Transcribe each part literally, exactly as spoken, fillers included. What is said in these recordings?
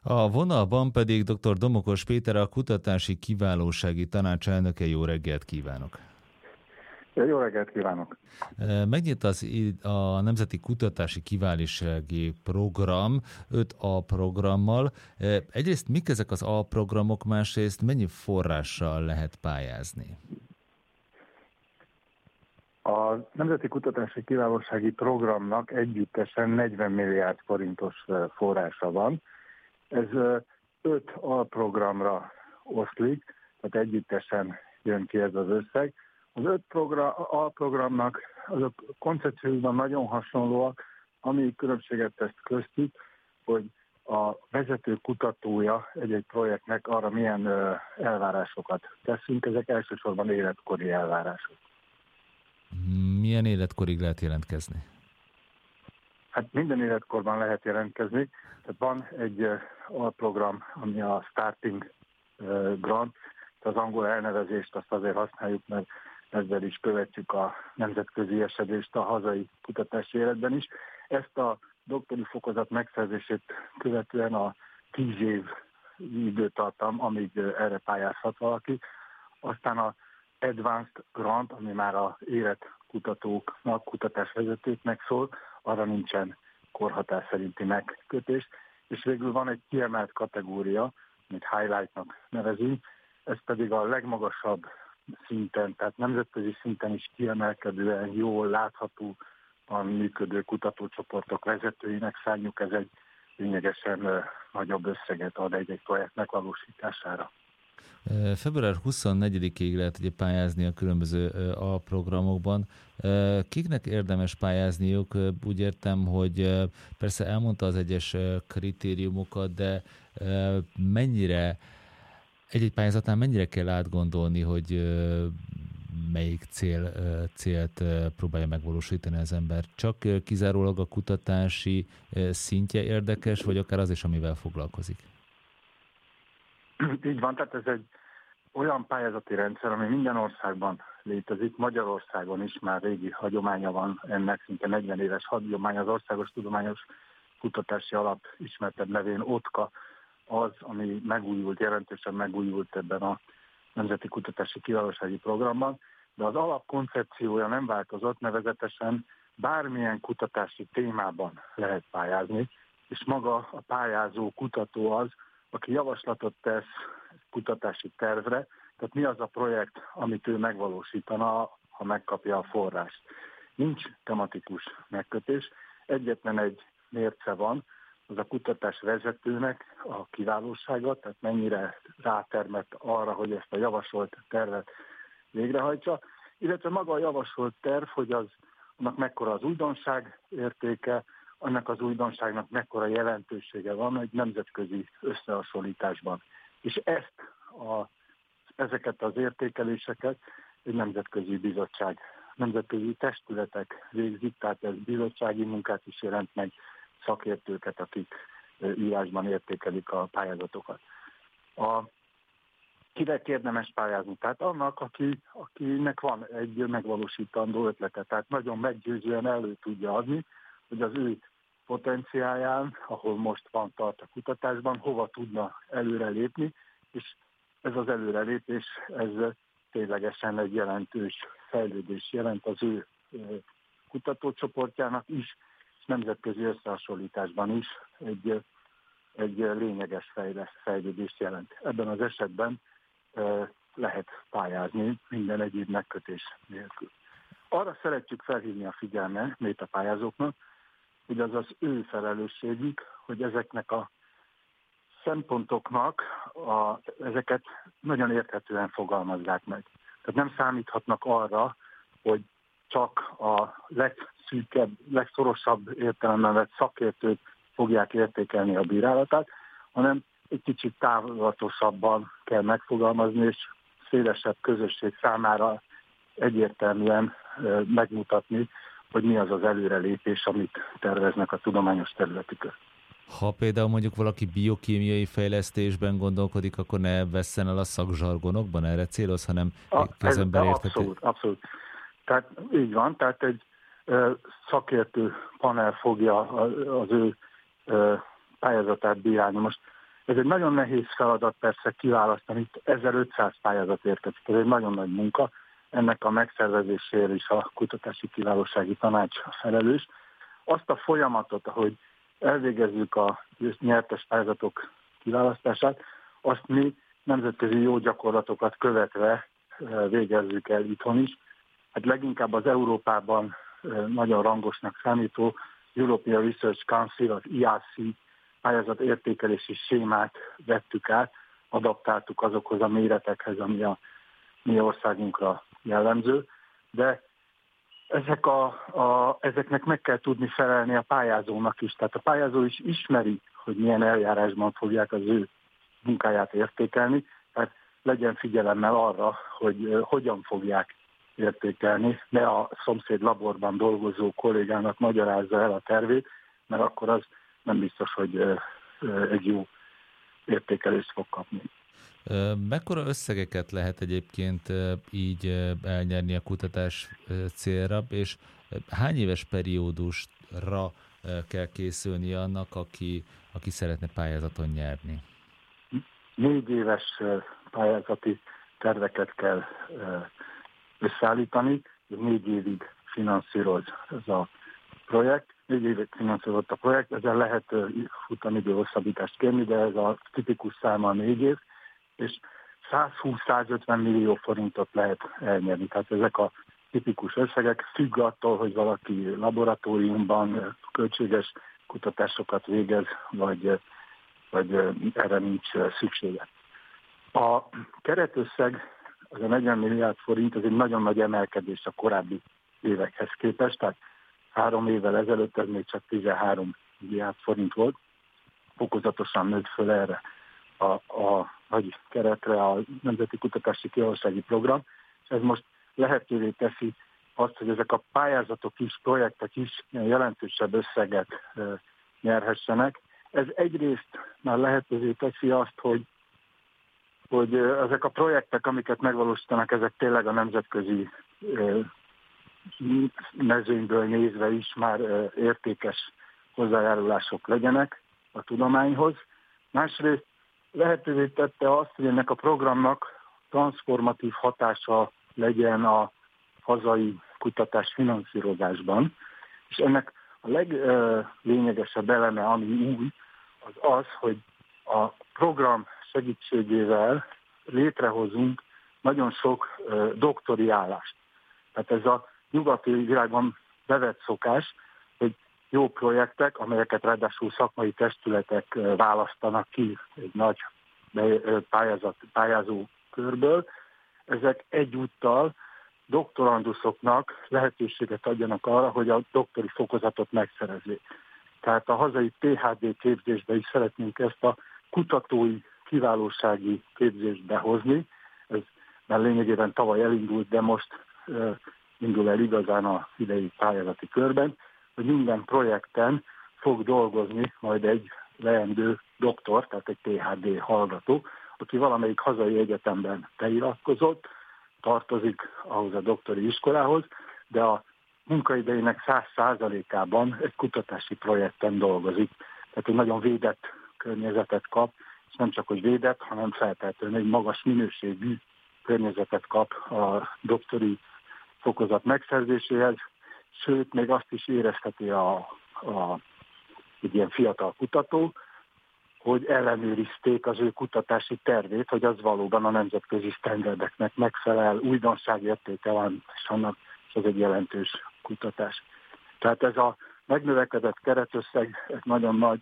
A vonalban pedig dr. Domokos Péter, a Kutatási Kiválósági Tanács elnöke. Jó reggelt kívánok! Jó reggelt kívánok! Megnyit az a Nemzeti Kutatási Kiválósági Program öt A programmal. Egyrészt mik ezek az A programok, másrészt mennyi forrással lehet pályázni? A Nemzeti Kutatási Kiválósági Programnak együttesen negyven milliárd forintos forrása van. Ez öt alprogramra oszlik, tehát együttesen jön ki ez az összeg. Az öt program, alprogramnak azok koncepcióban nagyon hasonlóak, ami különbséget tesz köztük, hogy a vezető kutatója egy-egy projektnek arra milyen elvárásokat teszünk, ezek elsősorban életkori elvárások. Milyen életkorig lehet jelentkezni? Hát minden életkorban lehet jelentkezni. Tehát van egy alprogram, ami a Starting Grant, az angol elnevezést azt azért használjuk, mert ezzel is követjük a nemzetközi esedést a hazai kutatási életben is. Ezt a doktori fokozat megszerzését követően a tíz év időtartam, amíg erre pályázhat valaki. Aztán a Advanced Grant, ami már az életkutatóknak, kutatásvezetőknek szól, arra nincsen korhatár szerinti megkötés. És végül van egy kiemelt kategória, amit highlightnak nevezünk, ez pedig a legmagasabb szinten, tehát nemzetközi szinten is kiemelkedően jól láthatóan működő kutatócsoportok vezetőinek szánjuk, ez egy lényegesen nagyobb összeget ad egy-egy projekt megvalósítására. február huszonnegyedikéig lehet ugye pályázni a különböző alprogramokban. Kiknek érdemes pályázniuk? Úgy értem, hogy persze elmondta az egyes kritériumokat, de mennyire egy-egy pályázatnál mennyire kell átgondolni, hogy melyik cél, célt próbálja megvalósítani az ember? Csak kizárólag a kutatási szintje érdekes, vagy akár az is, amivel foglalkozik? Így van, tehát ez egy olyan pályázati rendszer, ami minden országban létezik. Magyarországon is már régi hagyománya van ennek, szinte negyven éves hagyomány, az Országos Tudományos Kutatási Alap ismertebb nevén OTKA, az, ami megújult, jelentősen megújult ebben a Nemzeti Kutatási Kiválósági Programban, de az alapkoncepciója nem változott, nevezetesen bármilyen kutatási témában lehet pályázni, és maga a pályázó kutató az, aki javaslatot tesz kutatási tervre, tehát mi az a projekt, amit ő megvalósítana, ha megkapja a forrást. Nincs tematikus megkötés, egyetlen egy mérce van, az a kutatás vezetőnek a kiválósága, tehát mennyire rátermett arra, hogy ezt a javasolt tervet végrehajtsa, illetve maga a javasolt terv, hogy az, annak mekkora az újdonság értéke, annak az újdonságnak mekkora jelentősége van egy nemzetközi összehasonlításban. És ezt a, ezeket az értékeléseket egy nemzetközi bizottság, nemzetközi testületek végzik, tehát ez bizottsági munkát is jelent meg, szakértőket, akik írásban értékelik a pályázatokat. A, kinek érdemes pályázni? Tehát annak, aki, akinek van egy megvalósítandó ötlete, tehát nagyon meggyőzően elő tudja adni, hogy az ő potenciálján, ahol most van tart a kutatásban, hova tudna előrelépni, és ez az előrelépés, ez ténylegesen egy jelentős fejlődés jelent az ő kutatócsoportjának is, és nemzetközi összehasonlításban is egy, egy lényeges fejlődést jelent. Ebben az esetben lehet pályázni minden egyéb megkötés nélkül. Arra szeretjük felhívni a figyelmét a pályázóknak, hogy az az ő felelősségük, hogy ezeknek a szempontoknak a, ezeket nagyon érthetően fogalmazzák meg. Tehát nem számíthatnak arra, hogy csak a legszűkebb, legszorosabb értelemben vett szakértők fogják értékelni a bírálatát, hanem egy kicsit távolatosabban kell megfogalmazni, és szélesebb közösség számára egyértelműen megmutatni, hogy mi az az előrelépés, amit terveznek a tudományos területükön. Ha például mondjuk valaki biokémiai fejlesztésben gondolkodik, akkor ne vesszen el a szakzsargonokban, erre céloz, hanem közember érthető. Abszolút, abszolút. Tehát így van, tehát egy ö, szakértő panel fogja az ő ö, pályázatát bírálni. Most Ez egy nagyon nehéz feladat persze kiválasztani, itt ezerötszáz pályázat érkezik, ez egy nagyon nagy munka, ennek a megszervezéséért is a Kutatási Kiválósági Tanács felelős. Azt a folyamatot, ahogy elvégezzük a nyertes pályázatok kiválasztását, azt mi nemzetközi jó gyakorlatokat követve végezzük el itthon is. Hát leginkább az Európában nagyon rangosnak számító European Research Council, az I R C pályázat értékelési sémát vettük át, adaptáltuk azokhoz a méretekhez, ami a mi országunkra jellemző, de ezek a, a, ezeknek meg kell tudni felelni a pályázónak is. Tehát a pályázó is ismeri, hogy milyen eljárásban fogják az ő munkáját értékelni, tehát legyen figyelemmel arra, hogy uh, hogyan fogják értékelni, ne a szomszéd laborban dolgozó kollégának magyarázza el a tervét, mert akkor az nem biztos, hogy uh, uh, egy jó értékelést fog kapni. Mekkora összegeket lehet egyébként így elnyerni a kutatás célra, és hány éves periódusra kell készülni annak, aki, aki szeretne pályázaton nyerni? Négy éves pályázati terveket kell összeállítani, négy évig finanszíroz ez a projekt, négy évig finanszírozott a projekt, ezzel lehet futamidő hosszabbítást kérni, de ez a tipikus száma a négy év, és százhúsz-százötven millió forintot lehet elnyerni. Tehát ezek a tipikus összegek, függ attól, hogy valaki laboratóriumban költséges kutatásokat végez, vagy, vagy erre nincs szüksége. A keretösszeg, az a negyven milliárd forint, ez egy nagyon nagy emelkedés a korábbi évekhez képest, tehát három évvel ezelőtt ez még csak tizenhárom milliárd forint volt, fokozatosan nőtt föl erre a, a nagy keretre a Nemzeti Kutatási Kiválósági Program, és ez most lehetővé teszi azt, hogy ezek a pályázatok is, projektek is jelentősebb összeget e, nyerhessenek. Ez egyrészt már lehetővé teszi azt, hogy, hogy ezek a projektek, amiket megvalósítanak, ezek tényleg a nemzetközi e, mezőnyből nézve is már e, értékes hozzájárulások legyenek a tudományhoz. Másrészt lehetővé tette azt, hogy ennek a programnak transformatív hatása legyen a hazai kutatás finanszírozásban, és ennek a leglényegesebb eleme, ami új, az az, hogy a program segítségével létrehozunk nagyon sok doktori állást. Tehát ez a nyugati világban bevett szokás, hogy jó projektek, amelyeket ráadásul szakmai testületek választanak ki egy nagy pályázat, pályázó körből, ezek egyúttal doktoranduszoknak lehetőséget adjanak arra, hogy a doktori fokozatot megszerezzék. Tehát a hazai P H D képzésbe is szeretnénk ezt a kutatói kiválósági képzést behozni. Ez már lényegében tavaly elindult, de most uh, indul el igazán a idei pályázati körben, hogy minden projekten fog dolgozni majd egy leendő doktor, tehát egy P H D hallgató, aki valamelyik hazai egyetemben beiratkozott, tartozik ahhoz a doktori iskolához, de a munkaidejének száz százalékában egy kutatási projekten dolgozik. Tehát egy nagyon védett környezetet kap, és nem csak hogy védett, hanem feltétlenül egy magas minőségű környezetet kap a doktori fokozat megszerzéséhez, sőt, még azt is érezheti a, a, egy ilyen fiatal kutató, hogy ellenőrizték az ő kutatási tervét, hogy az valóban a nemzetközi sztenderdeknek megfelel, újdonságértéke van, és annak és ez egy jelentős kutatás. Tehát ez a megnövekedett keretösszeg ez nagyon nagy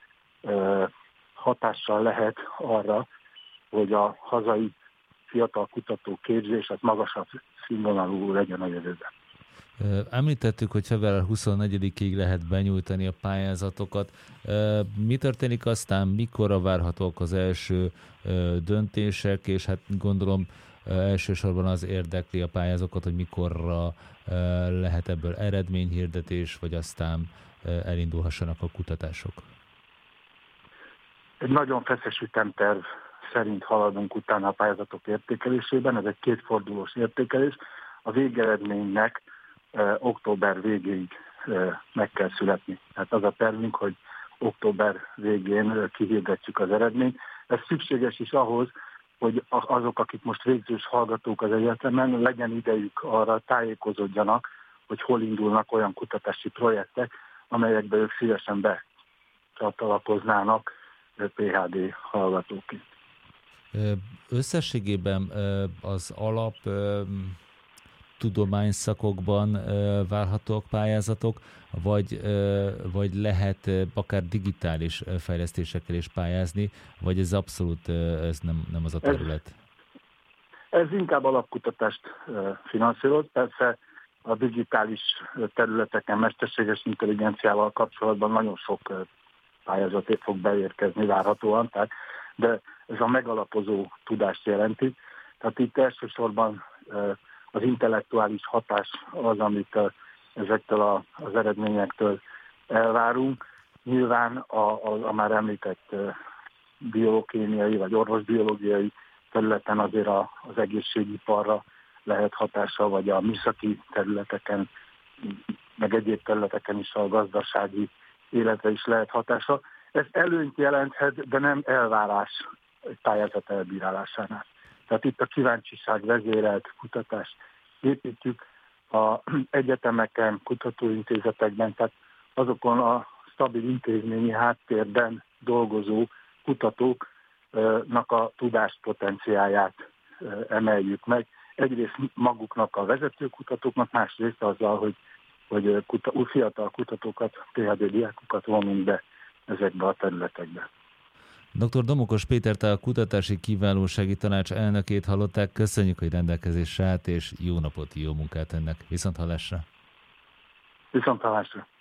ö, hatással lehet arra, hogy a hazai fiatal kutató képzés az magasabb színvonalú legyen a jövőben. Említettük, hogy február huszonnegyedikéig lehet benyújtani a pályázatokat. Mi történik aztán, mikorra várhatók az első döntések, és hát gondolom elsősorban az érdekli a pályázókat, hogy mikorra lehet ebből eredményhirdetés, vagy aztán elindulhassanak a kutatások? Egy nagyon feszes ütemterv szerint haladunk utána a pályázatok értékelésében, ez egy kétfordulós értékelés. A végeredménynek október végéig meg kell születni. Tehát az a tervünk, hogy október végén kihirdetjük az eredményt. Ez szükséges is ahhoz, hogy azok, akik most végzős hallgatók az egyetemen, legyen idejük arra, tájékozódjanak, hogy hol indulnak olyan kutatási projektek, amelyekbe ők szívesen becsatlakoznának pé há dé hallgatóként. Összességében az alap tudományszakokban várhatóak pályázatok, vagy, vagy lehet akár digitális fejlesztésekkel is pályázni, vagy ez abszolút ez nem, nem az a terület? Ez, ez inkább alapkutatást finanszíroz. Persze a digitális területeken mesterséges intelligenciával kapcsolatban nagyon sok pályázat fog beérkezni várhatóan, tehát, de ez a megalapozó tudást jelenti. Tehát itt elsősorban az intellektuális hatás az, amit ezektől a, az eredményektől elvárunk. Nyilván a, a, a már említett biokémiai vagy orvosbiológiai területen azért a, az egészségiparra lehet hatása, vagy a műszaki területeken, meg egyéb területeken is a gazdasági életre is lehet hatása. Ez előnyt jelenthet, de nem elvárás egy pályázat elbírálásánál. Tehát itt a kíváncsiság vezérelt kutatást építjük a egyetemeken, kutatóintézetekben, tehát azokon a stabil intézményi háttérben dolgozó kutatóknak a tudáspotenciáját emeljük meg. Egyrészt maguknak a vezető kutatóknak, másrészt azzal, hogy, hogy kuta, fiatal kutatókat, pé há dé diákokat vonunk be ezekbe a területekbe. doktor Domokos Pétert, a Kutatási Kiválósági Tanács elnökét hallották. Köszönjük, hogy rendelkezésre állt, és jó napot, jó munkát önnek. Viszonthallásra! Viszonthallásra!